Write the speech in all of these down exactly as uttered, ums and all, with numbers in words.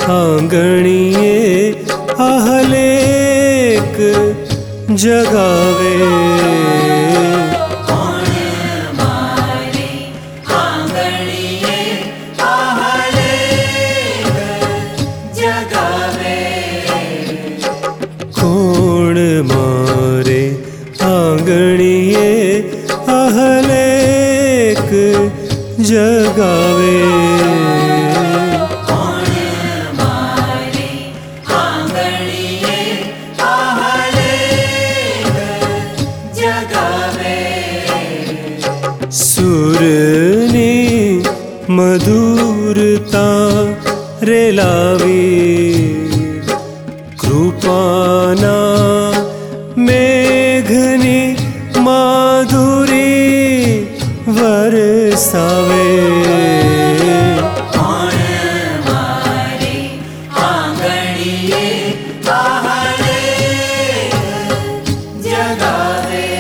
आंगणिये आहलेक जगावे। कोण मारे आंगणिये आहलेक जगावे। कोण मारे आंगणिये आहलेक जगावे। कोण मारे आंगणिये आहलेक जगावे। सुरनी मधुरता रेलावी, कृपाना मेघनी माधुरी वरसावे। कोण मारे आंगणिये आहलेक जगावे।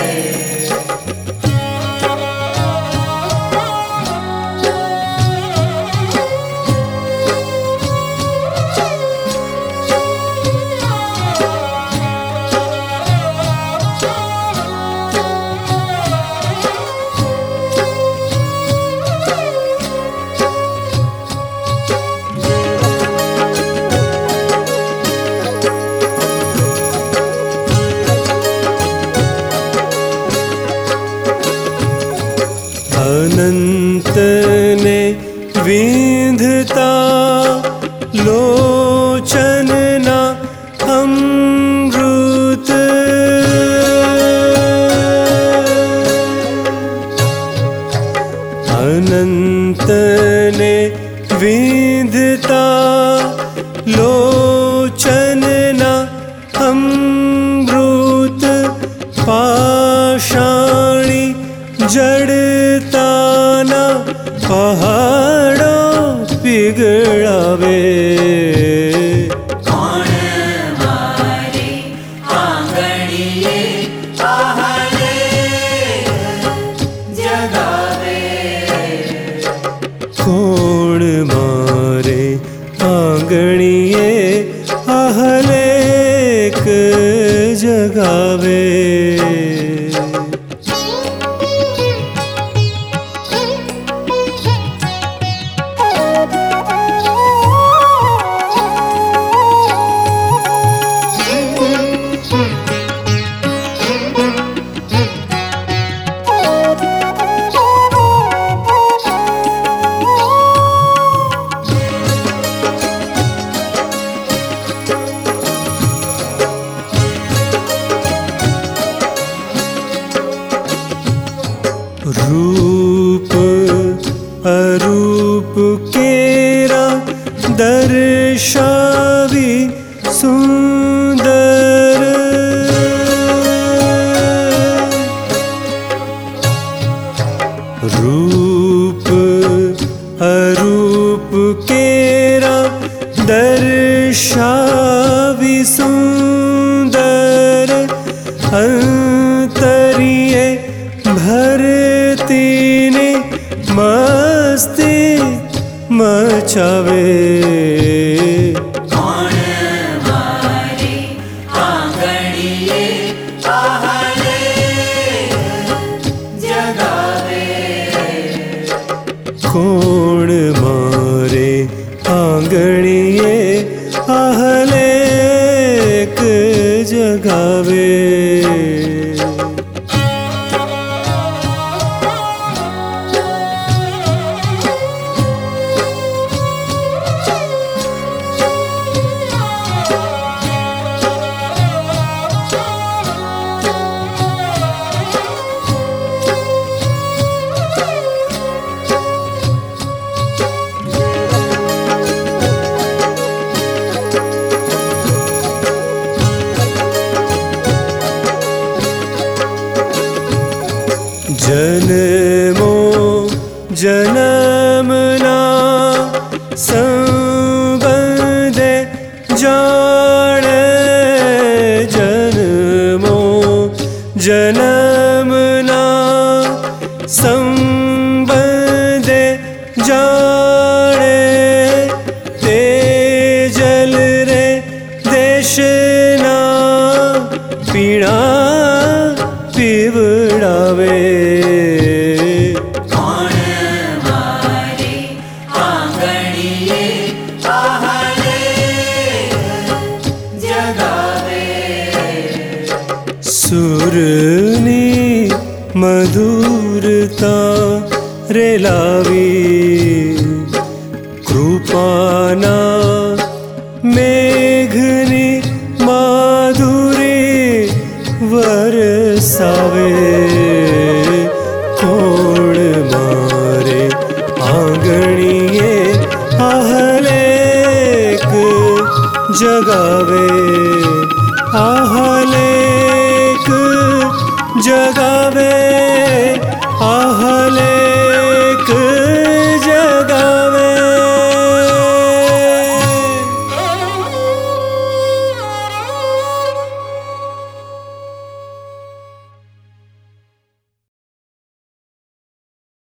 अनंत ने विंधता लोचनना अमृत। अनंत ने विंधता लोचनना अमृत। पाषाणी जड़ताना पहाड़ों पिघलावे। कोण मारे आंगणिये आहलेक जगावे। कोण मारे आंगणिये आहलेक जगावे। रूप अरूप केरा दर्शावी सुंदर। रूप अरूप केरा दर्शावी सुंदर। अंतरिये भरती ने मस्ती मचावे। कोण मारे आंगणिये आहलेक जगावे। कोण मारे आंगणिये आहलेक जगावे। जन्मो जन्मना संबंध जाने। जन्मो जन्मना संबंध जाने। ते शेना पीणा पीवड़ावे। कौन मारे आंगणिये आह्लेक जगावे। सुरनी मधुरता रेलावी कृपाना मेघनी माधुरी वरसावे। कोण मारे आंगणिये आह्लेक जगावे।